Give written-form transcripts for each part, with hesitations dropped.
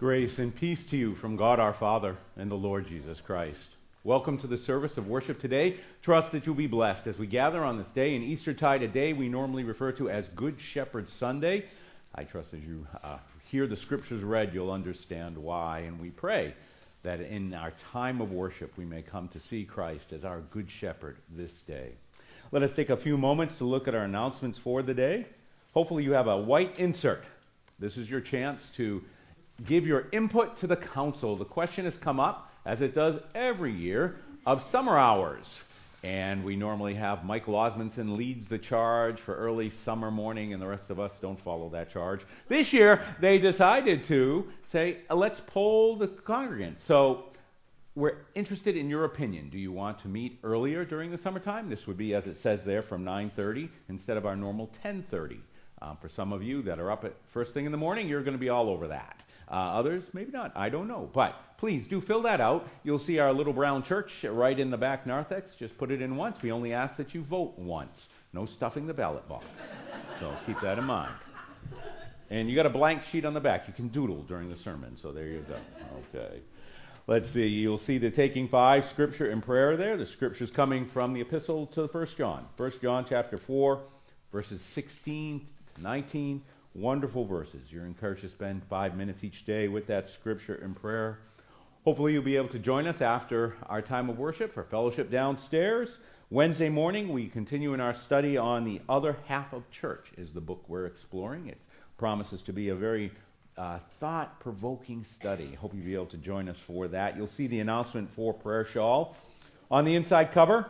Grace and peace to you from God our Father and the Lord Jesus Christ. Welcome to the service of worship today. Trust that you'll be blessed as we gather on this day in Eastertide, a day we normally refer to as Good Shepherd Sunday. I trust as you hear the scriptures read, you'll understand why, and we pray that in our time of worship we may come to see Christ as our Good Shepherd this day. Let us take a few moments to look at our announcements for the day. Hopefully you have a white insert. This is your chance to give your input to the council. The question has come up, as it does every year, of summer hours. And we normally have Michael Osmondson leads the charge for early summer morning, and the rest of us don't follow that charge. This year, they decided to say, let's poll the congregants. So we're interested in your opinion. Do you want to meet earlier during the summertime? This would be, as it says there, from 9:30 instead of our normal 10:30. For some of you that are up at first thing in the morning, you're going to be all over that. Others, maybe not. I don't know. But please do fill that out. You'll see our little brown church right in the back narthex. Just put it in once. We only ask that you vote once. No stuffing the ballot box. So keep that in mind. And you got a blank sheet on the back. You can doodle during the sermon. So there you go. Okay. Let's see. You'll see the taking 5 scripture and prayer there. The scripture's coming from the epistle to 1 John. 1 John chapter 4, verses 16 to 19. Wonderful verses. You're encouraged to spend 5 minutes each day with that scripture and prayer. Hopefully you'll be able to join us after our time of worship for fellowship downstairs. Wednesday morning we continue in our study on the other half of church is the book we're exploring. It promises to be a very thought-provoking study. Hope you'll be able to join us for that. You'll see the announcement for Prayer Shawl. On the inside cover,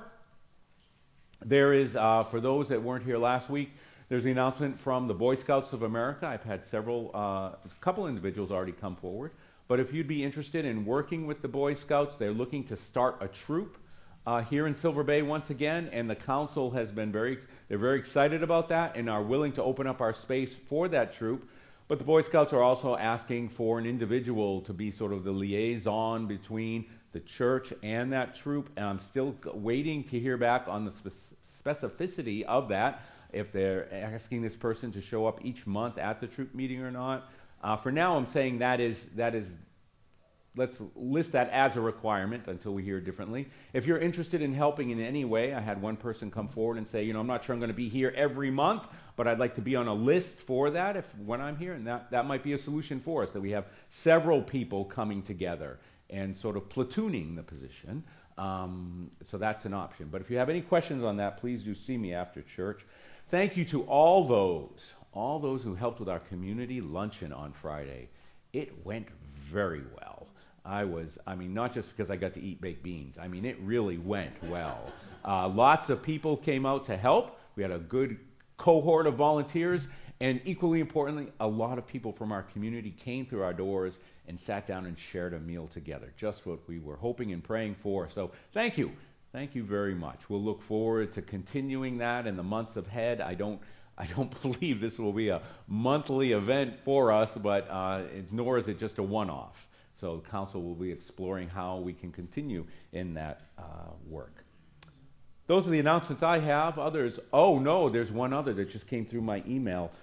there is, for those that weren't here last week, there's the announcement from the Boy Scouts of America. I've had a couple individuals already come forward. But if you'd be interested in working with the Boy Scouts, they're looking to start a troop here in Silver Bay once again. And the council has been they're very excited about that and are willing to open up our space for that troop. But the Boy Scouts are also asking for an individual to be sort of the liaison between the church and that troop. And I'm still waiting to hear back on the specificity of that. If they're asking this person to show up each month at the troop meeting or not. For now, I'm saying that is, let's list that as a requirement until we hear differently. If you're interested in helping in any way, I had one person come forward and say, I'm not sure I'm going to be here every month, but I'd like to be on a list for that when I'm here, and that might be a solution for us, that we have several people coming together and sort of platooning the position. So that's an option. But if you have any questions on that, please do see me after church. Thank you to all those who helped with our community luncheon on Friday. It went very well. Not just because I got to eat baked beans. It really went well. Lots of people came out to help. We had a good cohort of volunteers. And equally importantly, a lot of people from our community came through our doors and sat down and shared a meal together. Just what we were hoping and praying for. So thank you. Thank you very much. We'll look forward to continuing that in the months ahead. I don't believe this will be a monthly event for us, but nor is it just a one-off. So the council will be exploring how we can continue in that work. Those are the announcements I have. Others, there's one other that just came through my email.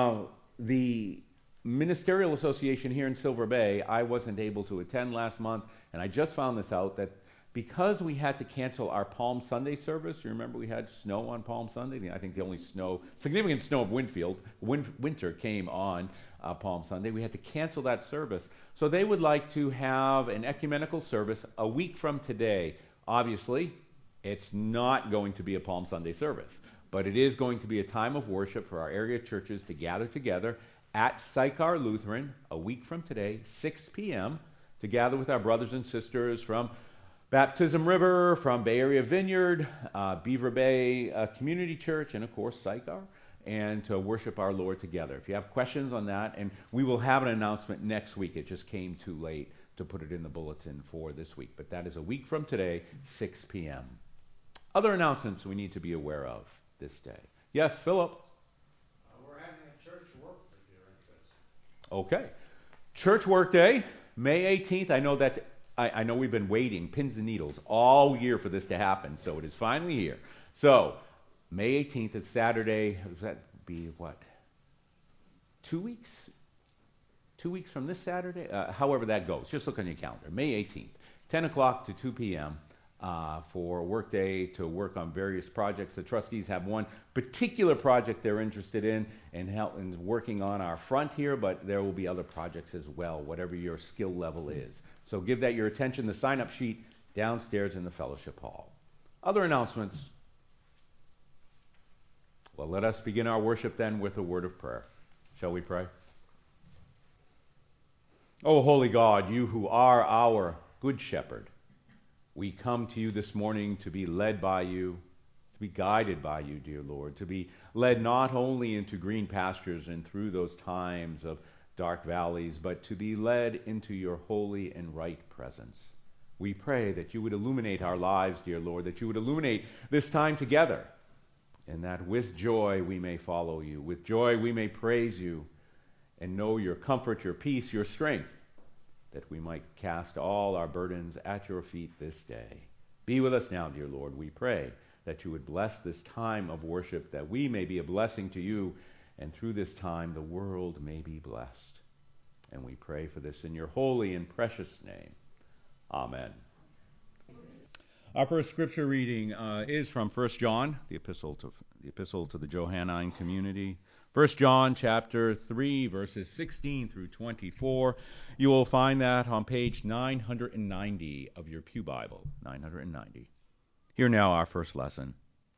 The Ministerial Association here in Silver Bay, I wasn't able to attend last month, and I just found this out that because we had to cancel our Palm Sunday service, you remember we had snow on Palm Sunday? I think the only significant snow of winter came on Palm Sunday. We had to cancel that service. So they would like to have an ecumenical service a week from today. Obviously, it's not going to be a Palm Sunday service, but it is going to be a time of worship for our area churches to gather together at Sychar Lutheran a week from today, 6 p.m., to gather with our brothers and sisters from Baptism River, from Bay Area Vineyard, Beaver Bay Community Church, and of course Sychar, and to worship our Lord together. If you have questions on that, and we will have an announcement next week. It just came too late to put it in the bulletin for this week. But that is a week from today, 6 p.m. Other announcements we need to be aware of this day. Yes, Philip? We're having a church work if you're interested. Okay. Church work day, May 18th. I know we've been waiting, pins and needles, all year for this to happen, so it is finally here. So, May 18th, it's Saturday. Does that be, 2 weeks? 2 weeks from this Saturday, however that goes. Just look on your calendar. May 18th, 10 o'clock to 2 p.m. For a work day to work on various projects. The trustees have one particular project they're interested in and working on our front here, but there will be other projects as well, whatever your skill level is. So give that your attention. The sign-up sheet downstairs in the fellowship hall. Other announcements? Well, let us begin our worship then with a word of prayer. Shall we pray? O holy God, you who are our good shepherd, we come to you this morning to be led by you, to be guided by you, dear Lord, to be led not only into green pastures and through those times of dark valleys, but to be led into your holy and right presence. We pray that you would illuminate our lives, dear Lord, that you would illuminate this time together, and that with joy we may follow you. With joy we may praise you and know your comfort, your peace, your strength, that we might cast all our burdens at your feet this day. Be with us now, dear Lord. We pray that you would bless this time of worship, that we may be a blessing to you, and through this time the world may be blessed. And we pray for this in your holy and precious name. Amen. Our first scripture reading is from 1 John, the epistle to the Johannine community. 1 John chapter 3, verses 16 through 24. You will find that on page 990 of your Pew Bible. 990. Hear now our first lesson.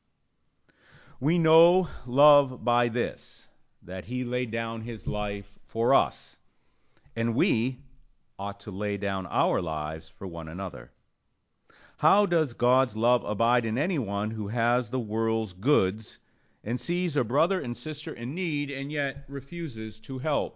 We know love by this, that he laid down his life for us, and we ought to lay down our lives for one another. How does God's love abide in anyone who has the world's goods and sees a brother and sister in need and yet refuses to help?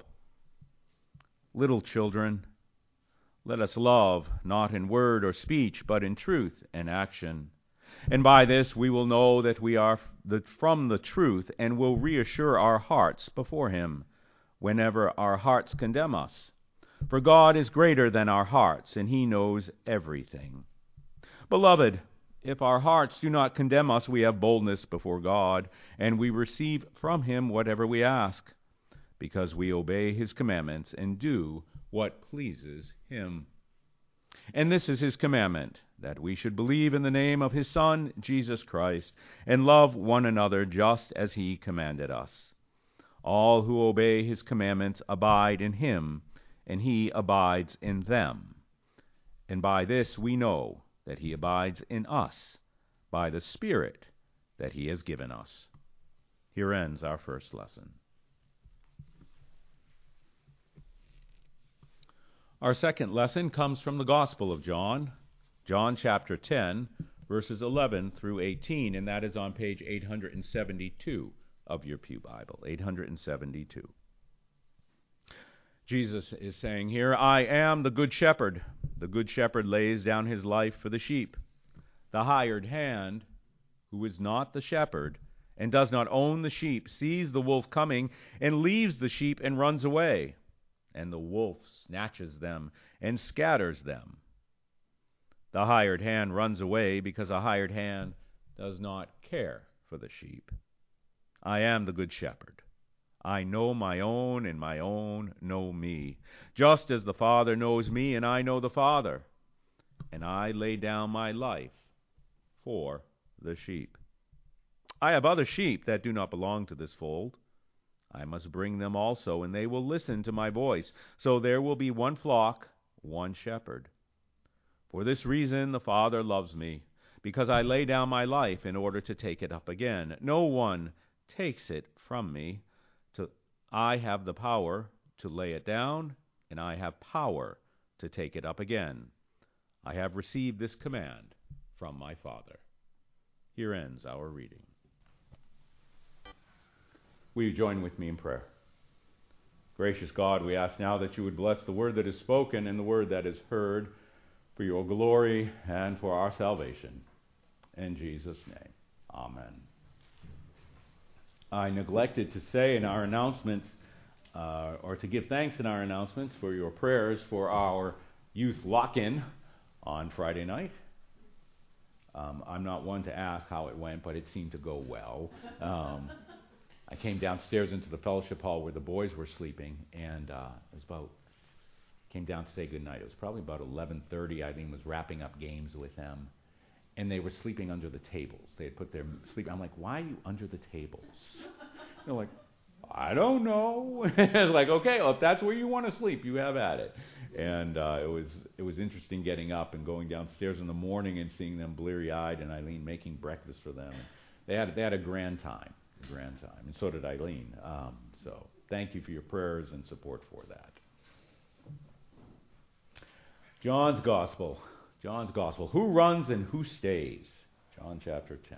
Little children, let us love, not in word or speech, but in truth and action. And by this we will know that we are from the truth, and will reassure our hearts before him whenever our hearts condemn us. For God is greater than our hearts, and he knows everything. Beloved, if our hearts do not condemn us, we have boldness before God, and we receive from him whatever we ask, because we obey his commandments and do what pleases him. And this is his commandment, that we should believe in the name of his Son, Jesus Christ, and love one another just as he commanded us. All who obey his commandments abide in him, and he abides in them. And by this we know that he abides in us, by the Spirit that he has given us. Here ends our first lesson. Our second lesson comes from the Gospel of John, John chapter 10, verses 11 through 18, and that is on page 872 of your Pew Bible, 872. Jesus is saying here, I am the good shepherd. The good shepherd lays down his life for the sheep. The hired hand, who is not the shepherd and does not own the sheep, sees the wolf coming and leaves the sheep and runs away. And the wolf snatches them and scatters them. The hired hand runs away because a hired hand does not care for the sheep. I am the good shepherd. I know my own, and my own know me, just as the Father knows me, and I know the Father. And I lay down my life for the sheep. I have other sheep that do not belong to this fold. I must bring them also, and they will listen to my voice. So there will be one flock, one shepherd. For this reason the Father loves me, because I lay down my life in order to take it up again. No one takes it from me. I have the power to lay it down, and I have power to take it up again. I have received this command from my Father. Here ends our reading. Will you join with me in prayer? Gracious God, we ask now that you would bless the word that is spoken and the word that is heard for your glory and for our salvation. In Jesus' name, amen. I neglected to say in our announcements, or to give thanks in our announcements for your prayers for our youth lock-in on Friday night. I'm not one to ask how it went, but it seemed to go well. I came downstairs into the fellowship hall where the boys were sleeping, and it was about came down to say goodnight. It was probably about 11:30. Eileen was wrapping up games with them, and they were sleeping under the tables. They had put their sleep. I'm like, why are you under the tables? They're like, I don't know. It's like, okay, well, if that's where you want to sleep, you have at it. And it was interesting getting up and going downstairs in the morning and seeing them bleary-eyed and Eileen making breakfast for them. They had a grand time, and so did Eileen. So thank you for your prayers and support for that. John's Gospel. Who runs and who stays? John chapter 10.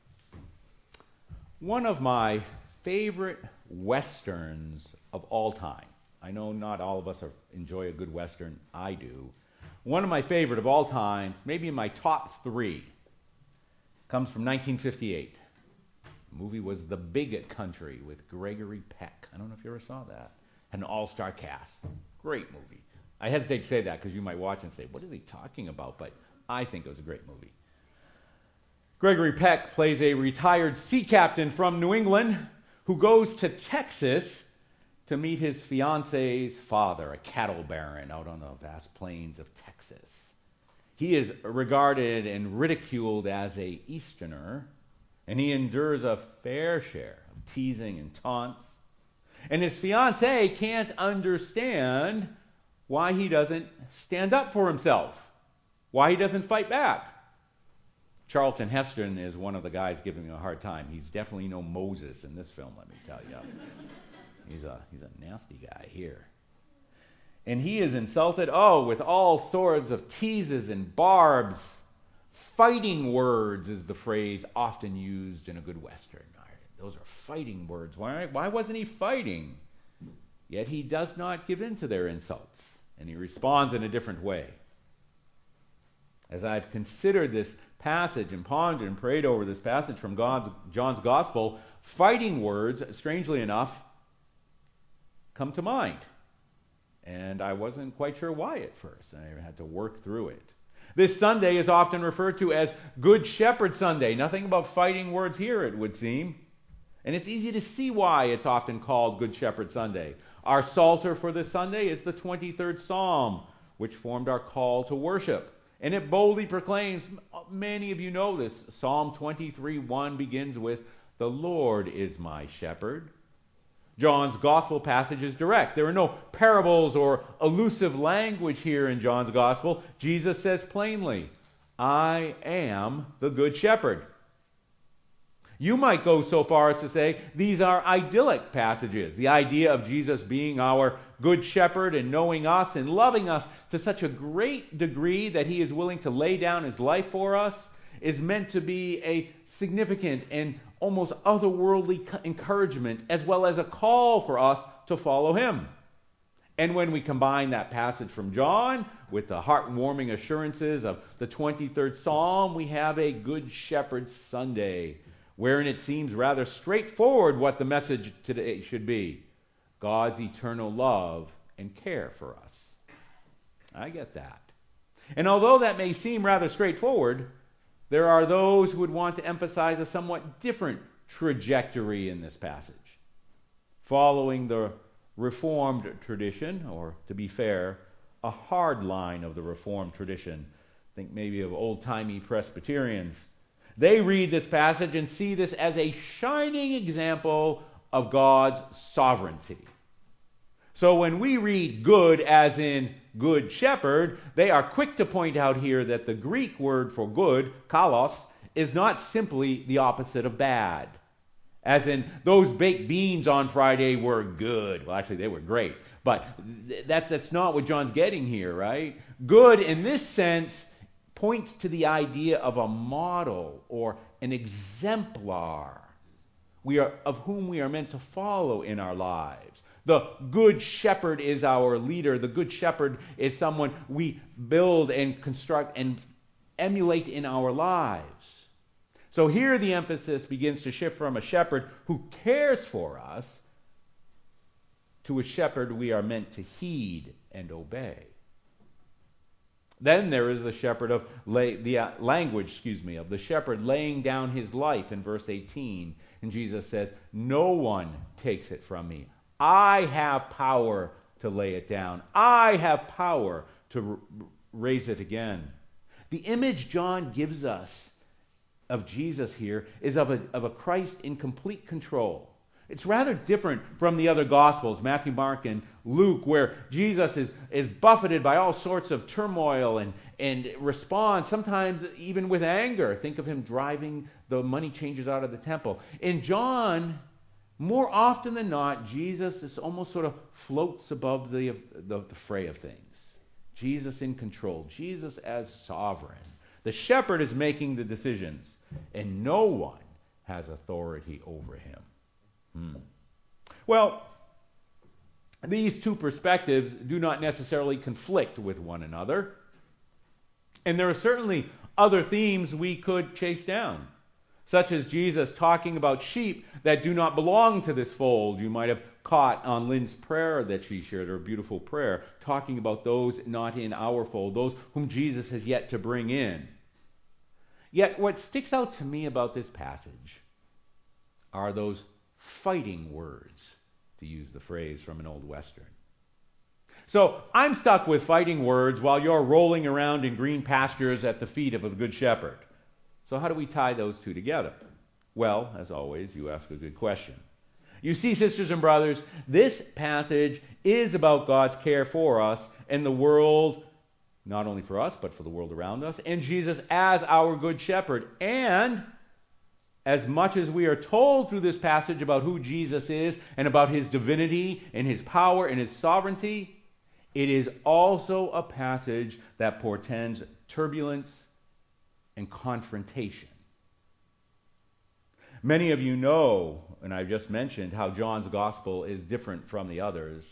One of my favorite Westerns of all time. I know not all of us enjoy a good Western. I do. One of my favorite of all time, maybe in my top 3, comes from 1958. The movie was The Bigot Country with Gregory Peck. I don't know if you ever saw that. Had an all-star cast. Great movie. I hesitate to say that because you might watch and say, what is he talking about? But I think it was a great movie. Gregory Peck plays a retired sea captain from New England who goes to Texas to meet his fiance's father, a cattle baron out on the vast plains of Texas. He is regarded and ridiculed as a Easterner, and he endures a fair share of teasing and taunts. And his fiancée can't understand why he doesn't stand up for himself, why he doesn't fight back. Charlton Heston is one of the guys giving him a hard time. He's definitely no Moses in this film, let me tell you. He's a nasty guy here. And he is insulted, with all sorts of teases and barbs. Fighting words is the phrase often used in a good Western. Those are fighting words. Why wasn't he fighting? Yet he does not give in to their insults, and he responds in a different way. As I've considered this passage and pondered and prayed over this passage from John's Gospel, fighting words, strangely enough, come to mind. And I wasn't quite sure why at first. I had to work through it. This Sunday is often referred to as Good Shepherd Sunday. Nothing about fighting words here, it would seem. And it's easy to see why it's often called Good Shepherd Sunday. Our Psalter for this Sunday is the 23rd Psalm, which formed our call to worship. And it boldly proclaims, many of you know this, Psalm 23:1 begins with, "The Lord is my shepherd." John's gospel passage is direct. There are no parables or elusive language here in John's gospel. Jesus says plainly, "I am the good shepherd." You might go so far as to say these are idyllic passages. The idea of Jesus being our good shepherd and knowing us and loving us to such a great degree that he is willing to lay down his life for us is meant to be a significant and almost otherworldly encouragement as well as a call for us to follow him. And when we combine that passage from John with the heartwarming assurances of the 23rd Psalm, we have a Good Shepherd Sunday, wherein it seems rather straightforward what the message today should be: God's eternal love and care for us. I get that. And although that may seem rather straightforward, there are those who would want to emphasize a somewhat different trajectory in this passage. Following the Reformed tradition, or to be fair, a hard line of the Reformed tradition, think maybe of old-timey Presbyterians, they read this passage and see this as a shining example of God's sovereignty. So when we read good as in good shepherd, they are quick to point out here that the Greek word for good, kalos, is not simply the opposite of bad. As in, those baked beans on Friday were good. Well, actually, they were great. But that's not what John's getting here, right? Good, in this sense, points to the idea of a model or an exemplar of whom we are meant to follow in our lives. The good shepherd is our leader. The good shepherd is someone we build and construct and emulate in our lives. So here the emphasis begins to shift from a shepherd who cares for us to a shepherd we are meant to heed and obey. Then there is the shepherd of the shepherd laying down his life in verse 18. And Jesus says, "No one takes it from me. I have power to lay it down. I have power to raise it again. The image John gives us of Jesus here is of a Christ in complete control. It's rather different from the other Gospels, Matthew, Mark, and Luke, where Jesus is buffeted by all sorts of turmoil and responds, sometimes even with anger. Think of him driving the money changers out of the temple. In John, more often than not, Jesus is almost sort of floats above the fray of things. Jesus in control. Jesus as sovereign. The shepherd is making the decisions, and no one has authority over him. Well, these two perspectives do not necessarily conflict with one another. And there are certainly other themes we could chase down, such as Jesus talking about sheep that do not belong to this fold. You might have caught on Lynn's prayer that she shared, her beautiful prayer, talking about those not in our fold, those whom Jesus has yet to bring in. Yet what sticks out to me about this passage are those fighting words, to use the phrase from an old Western. So I'm stuck with fighting words while you're rolling around in green pastures at the feet of a good shepherd. So how do we tie those two together? Well, as always, you ask a good question. You see, sisters and brothers, this passage is about God's care for us and the world, not only for us, but for the world around us, and Jesus as our good shepherd. And as much as we are told through this passage about who Jesus is and about his divinity and his power and his sovereignty, it is also a passage that portends turbulence and confrontation. Many of you know, and I've just mentioned, how John's gospel is different from the others.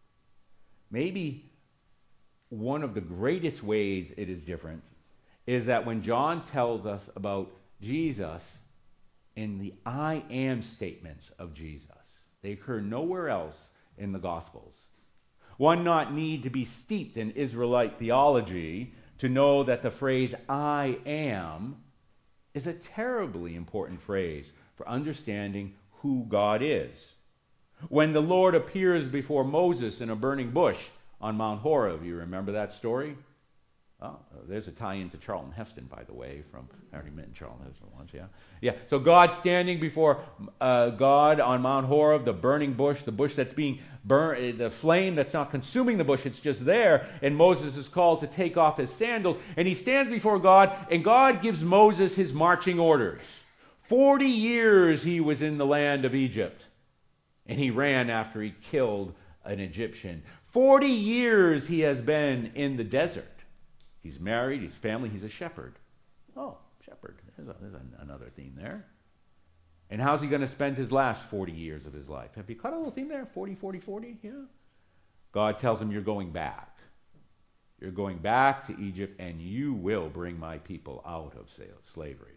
Maybe one of the greatest ways it is different is that when John tells us about Jesus in the I am statements of Jesus, they occur nowhere else in the Gospels. One not need to be steeped in Israelite theology to know that the phrase I am is a terribly important phrase for understanding who God is. When the Lord appears before Moses in a burning bush on Mount Horeb, you remember that story? Oh, there's a tie-in to Charlton Heston, by the way, I already met Charlton Heston once, yeah? Yeah, so God standing before God on Mount Horeb, the burning bush, the bush that's being burned, the flame that's not consuming the bush, it's just there, and Moses is called to take off his sandals, and he stands before God, and God gives Moses his marching orders. 40 years he was in the land of Egypt, and he ran after he killed an Egyptian. 40 years he has been in the desert. He's married, he's family, he's a shepherd. Oh, shepherd. There's another theme there. And how's he going to spend his last 40 years of his life? Have you caught a little theme there? 40, 40, 40? Yeah. God tells him, you're going back. You're going back to Egypt, and you will bring my people out of slavery.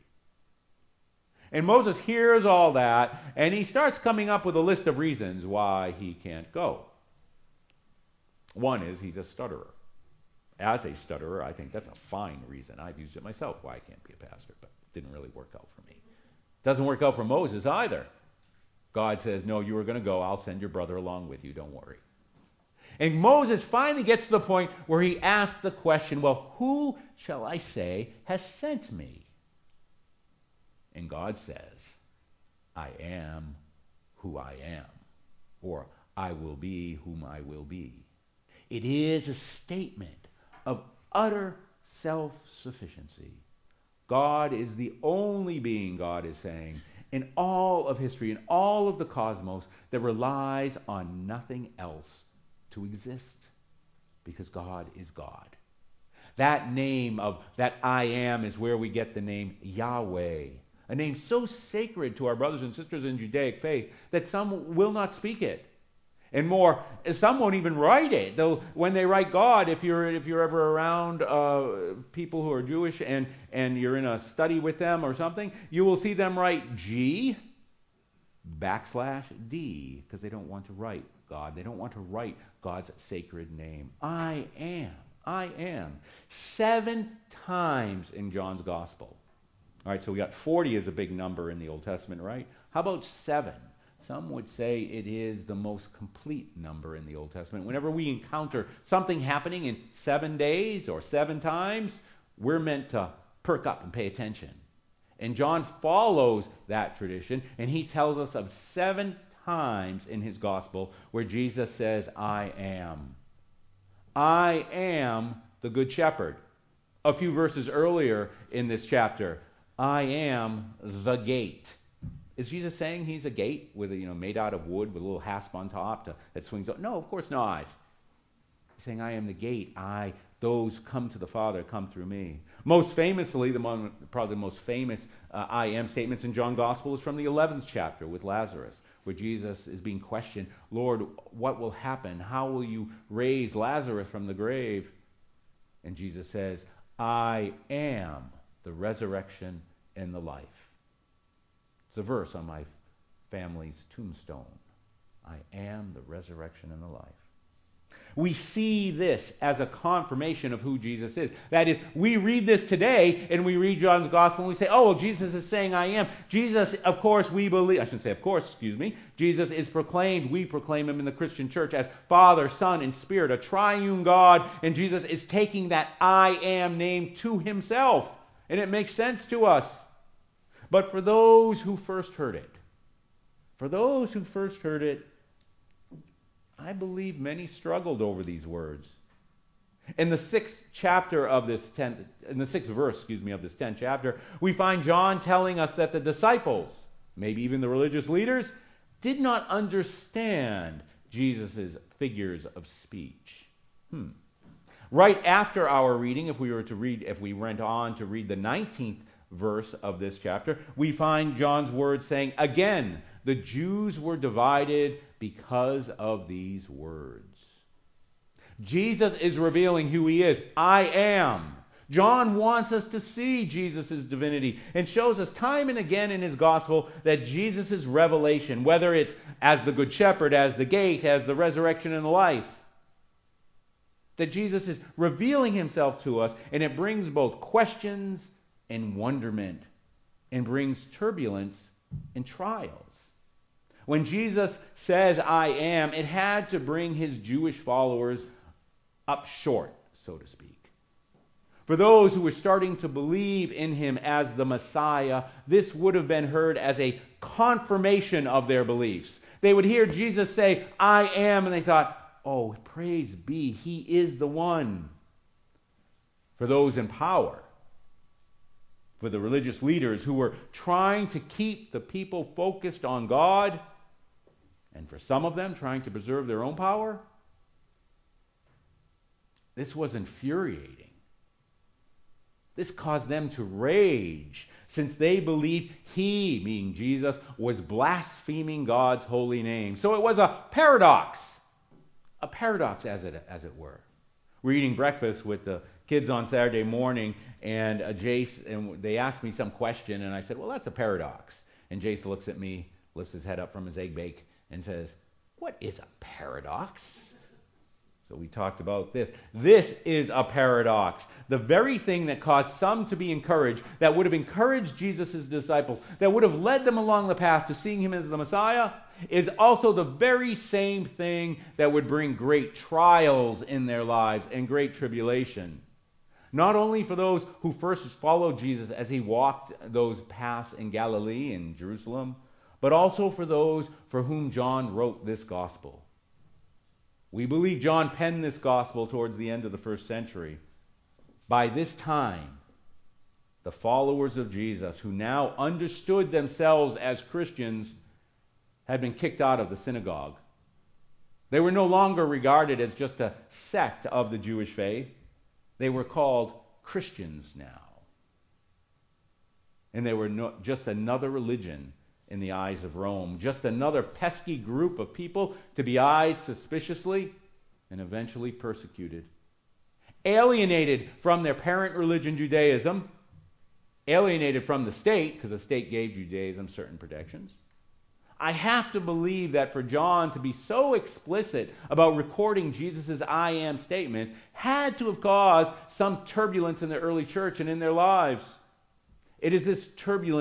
And Moses hears all that, and he starts coming up with a list of reasons why he can't go. One is he's a stutterer. As a stutterer, I think that's a fine reason. I've used it myself why I can't be a pastor, but it didn't really work out for me. It doesn't work out for Moses either. God says, no, you are going to go. I'll send your brother along with you. Don't worry. And Moses finally gets to the point where he asks the question, well, who shall I say has sent me? And God says, I am who I am, or I will be whom I will be. It is a statement of utter self-sufficiency. God is the only being, God is saying, in all of history, in all of the cosmos, that relies on nothing else to exist, because God is God. That name of that I am is where we get the name Yahweh, a name so sacred to our brothers and sisters in Judaic faith that some will not speak it. And more, some won't even write it. Though when they write God, if you're ever around people who are Jewish and you're in a study with them or something, you will see them write G \D because they don't want to write God. They don't want to write God's sacred name. I am. I am. 7 times in John's Gospel. All right, so we got 40 as a big number in the Old Testament, right? How about 7? Some would say it is the most complete number in the Old Testament. Whenever we encounter something happening in 7 days or 7 times, we're meant to perk up and pay attention. And John follows that tradition, and he tells us of 7 times in his gospel where Jesus says, I am. I am the Good Shepherd. A few verses earlier in this chapter, I am the gate. Is Jesus saying he's a gate with made out of wood with a little hasp on top that swings up? No, of course not. He's saying, I am the gate. Those come to the Father come through me. Most famously, probably the most famous I am statements in John's Gospel is from the 11th chapter with Lazarus, where Jesus is being questioned, Lord, what will happen? How will you raise Lazarus from the grave? And Jesus says, I am the resurrection and the life. It's a verse on my family's tombstone. I am the resurrection and the life. We see this as a confirmation of who Jesus is. That is, we read this today, and we read John's Gospel, and we say, oh, well, Jesus is saying, I am. Jesus, of course, we believe, I shouldn't say of course, Jesus is proclaimed, we proclaim him in the Christian church as Father, Son, and Spirit, a triune God, and Jesus is taking that I am name to himself. And it makes sense to us. But for those who first heard it, I believe many struggled over these words. In the 6th chapter of this 10th, in the 6th verse, of this 10th chapter, we find John telling us that the disciples, maybe even the religious leaders, did not understand Jesus' figures of speech. Right after our reading, if we went on to read the 19th verse of this chapter, we find John's words saying, again, the Jews were divided because of these words. Jesus is revealing who he is. I am. John wants us to see Jesus' divinity and shows us time and again in his gospel that Jesus' revelation, whether it's as the Good Shepherd, as the gate, as the resurrection and the life, that Jesus is revealing himself to us, and it brings both questions and wonderment, and brings turbulence and trials. When Jesus says, I am, it had to bring his Jewish followers up short, so to speak. For those who were starting to believe in him as the Messiah, this would have been heard as a confirmation of their beliefs. They would hear Jesus say, I am, and they thought, oh, praise be, he is the one. For those in power, for the religious leaders who were trying to keep the people focused on God, and for some of them trying to preserve their own power, this was infuriating. This caused them to rage, since they believed he, meaning Jesus, was blaspheming God's holy name. So it was a paradox as it were. We're eating breakfast with the kids on Saturday morning, and and they asked me some question, and I said, well, that's a paradox. And Jace looks at me, lifts his head up from his egg bake, and says, what is a paradox? So we talked about this. This is a paradox. The very thing that caused some to be encouraged, that would have encouraged Jesus' disciples, that would have led them along the path to seeing him as the Messiah, is also the very same thing that would bring great trials in their lives and great tribulation. Not only for those who first followed Jesus as he walked those paths in Galilee and Jerusalem, but also for those for whom John wrote this gospel. We believe John penned this gospel towards the end of the 1st century. By this time, the followers of Jesus, who now understood themselves as Christians, had been kicked out of the synagogue. They were no longer regarded as just a sect of the Jewish faith. They were called Christians now. And they were just another religion in the eyes of Rome, just another pesky group of people to be eyed suspiciously and eventually persecuted. Alienated from their parent religion, Judaism, alienated from the state, because the state gave Judaism certain protections. I have to believe that for John to be so explicit about recording Jesus' I am statements had to have caused some turbulence in the early church and in their lives. It is this turbulence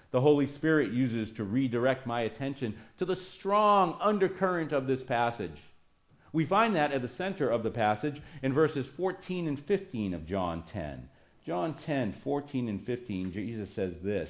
the Holy Spirit uses to redirect my attention to the strong undercurrent of this passage. We find that at the center of the passage in verses 14 and 15 of John 10. John 10, 14 and 15, Jesus says this.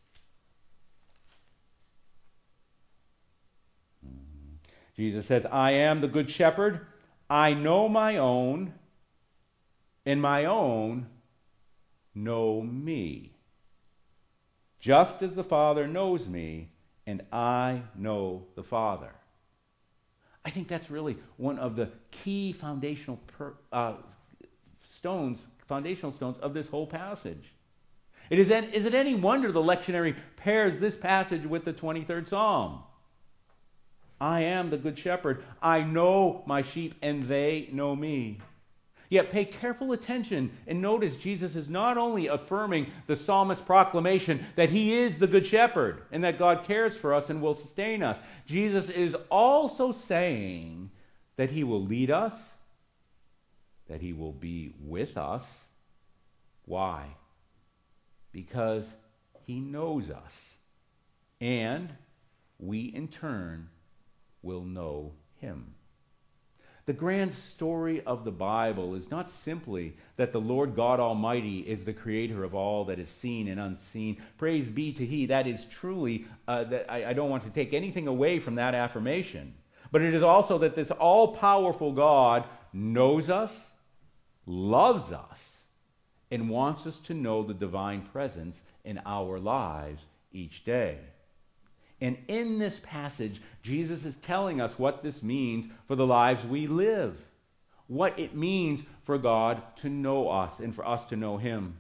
Jesus says, I am the good shepherd. I know my own, and my own know me. Just as the Father knows me, and I know the Father. I think that's really one of the key foundational stones of this whole passage. Is it any wonder the lectionary pairs this passage with the 23rd Psalm? I am the good shepherd. I know my sheep, and they know me. Yet pay careful attention and notice Jesus is not only affirming the psalmist's proclamation that he is the good shepherd and that God cares for us and will sustain us. Jesus is also saying that he will lead us, that he will be with us. Why? Because he knows us, and we in turn will know him. The grand story of the Bible is not simply that the Lord God Almighty is the creator of all that is seen and unseen. Praise be to He. That is truly, I don't want to take anything away from that affirmation. But it is also that this all-powerful God knows us, loves us, and wants us to know the divine presence in our lives each day. And in this passage, Jesus is telling us what this means for the lives we live. What it means for God to know us and for us to know Him.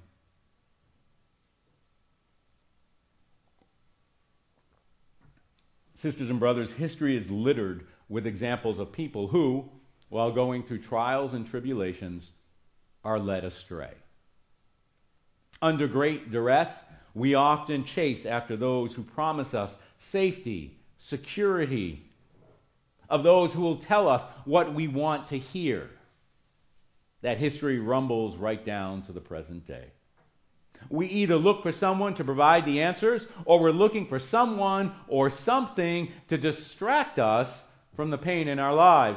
Sisters and brothers, history is littered with examples of people who, while going through trials and tribulations, are led astray. Under great duress, we often chase after those who promise us safety, security, of those who will tell us what we want to hear. That history rumbles right down to the present day. We either look for someone to provide the answers, or we're looking for someone or something to distract us from the pain in our lives.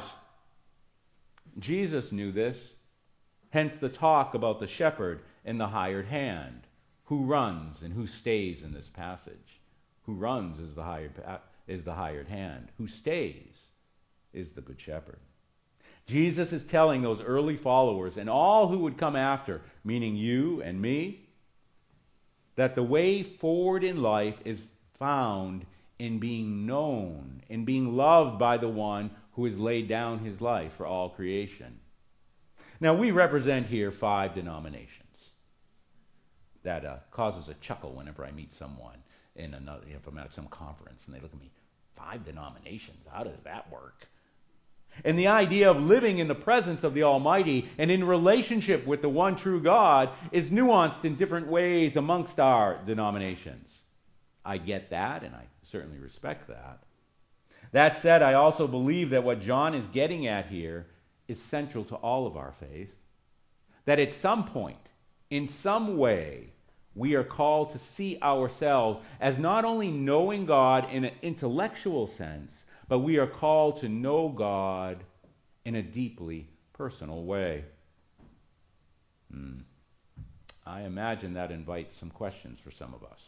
Jesus knew this, hence the talk about the shepherd and the hired hand, who runs and who stays in this passage. Who runs is the hired hand. Who stays is the good shepherd. Jesus is telling those early followers and all who would come after, meaning you and me, that the way forward in life is found in being known, in being loved by the one who has laid down his life for all creation. Now, we represent here 5 denominations. That causes a chuckle whenever I meet someone in another, if I'm at some conference and they look at me, 5 denominations, how does that work? And the idea of living in the presence of the Almighty and in relationship with the one true God is nuanced in different ways amongst our denominations. I get that, and I certainly respect that. That said, I also believe that what John is getting at here is central to all of our faith. That at some point, in some way, we are called to see ourselves as not only knowing God in an intellectual sense, but we are called to know God in a deeply personal way. I imagine that invites some questions for some of us.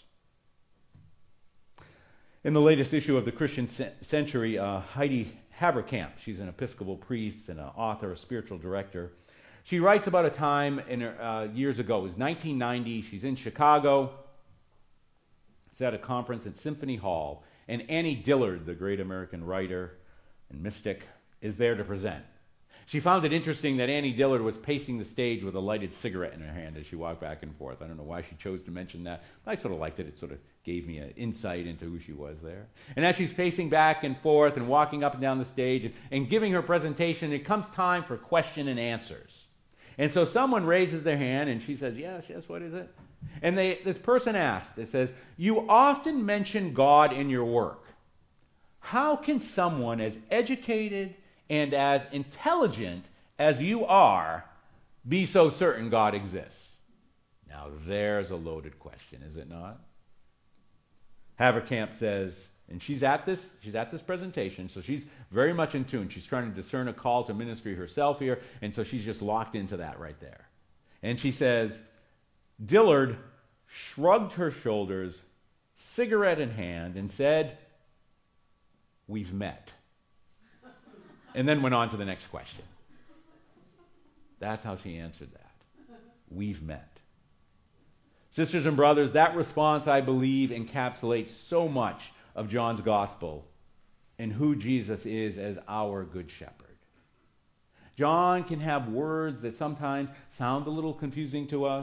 In the latest issue of the Christian Century, Heidi Haverkamp, she's an Episcopal priest and an author, a spiritual director, she writes about a time in years ago. It was 1990. She's in Chicago. It's at a conference at Symphony Hall. And Annie Dillard, the great American writer and mystic, is there to present. She found it interesting that Annie Dillard was pacing the stage with a lighted cigarette in her hand as she walked back and forth. I don't know why she chose to mention that. I sort of liked it. It sort of gave me an insight into who she was there. And as she's pacing back and forth and walking up and down the stage and giving her presentation, it comes time for question and answers. And so someone raises their hand and she says, yes, what is it? And this person asks, it says, you often mention God in your work. How can someone as educated and as intelligent as you are be so certain God exists? Now there's a loaded question, is it not? Haverkamp says, and she's at this presentation, so she's very much in tune. She's trying to discern a call to ministry herself here, and so she's just locked into that right there. And she says, Dillard shrugged her shoulders, cigarette in hand, and said, "We've met." And then went on to the next question. That's how she answered that. We've met. Sisters and brothers, that response, I believe, encapsulates so much of John's gospel and who Jesus is as our good shepherd. John can have words that sometimes sound a little confusing to us,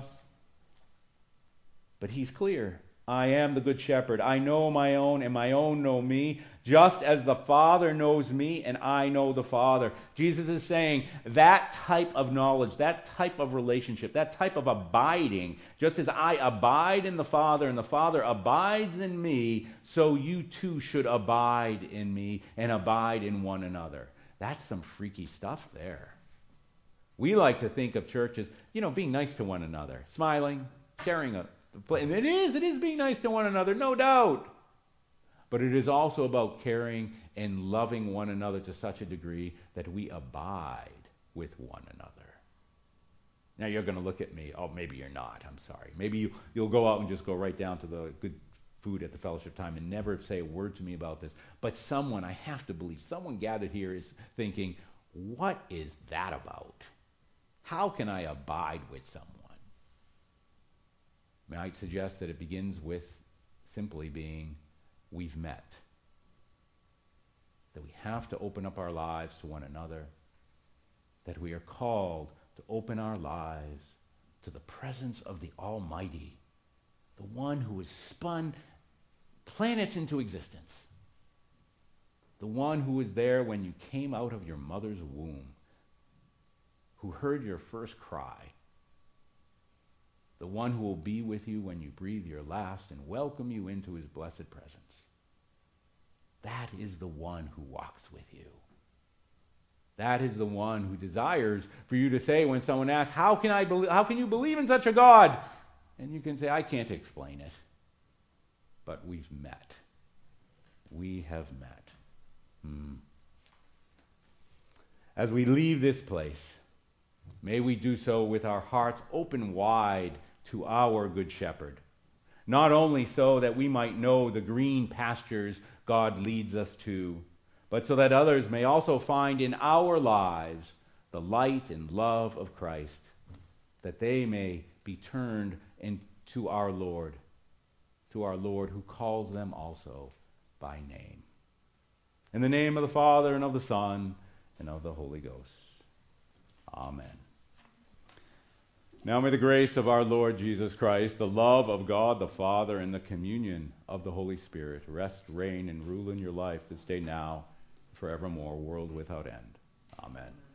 but he's clear. I am the good shepherd. I know my own, and my own know me, just as the Father knows me, and I know the Father. Jesus is saying that type of knowledge, that type of relationship, that type of abiding, just as I abide in the Father, and the Father abides in me, so you too should abide in me and abide in one another. That's some freaky stuff there. We like to think of church as, being nice to one another, smiling, sharing and it is being nice to one another, no doubt. But it is also about caring and loving one another to such a degree that we abide with one another. Now you're going to look at me, oh, maybe you're not, I'm sorry. Maybe you'll go out and just go right down to the good food at the fellowship time and never say a word to me about this. But someone, I have to believe, someone gathered here is thinking, what is that about? How can I abide with someone? May I suggest that it begins with simply being, we've met. That we have to open up our lives to one another. That we are called to open our lives to the presence of the Almighty, the one who has spun planets into existence, the one who was there when you came out of your mother's womb, who heard your first cry, the one who will be with you when you breathe your last and welcome you into his blessed presence. That is the one who walks with you. That is the one who desires for you to say when someone asks, how can you believe in such a God? And you can say, I can't explain it. But we've met. We have met. As we leave this place, may we do so with our hearts open wide to our good shepherd. Not only so that we might know the green pastures God leads us to, but so that others may also find in our lives the light and love of Christ, that they may be turned into our Lord, to our Lord who calls them also by name. In the name of the Father, and of the Son, and of the Holy Ghost. Amen. Now may the grace of our Lord Jesus Christ, the love of God the Father, and the communion of the Holy Spirit rest, reign, and rule in your life this day now, forevermore, world without end. Amen.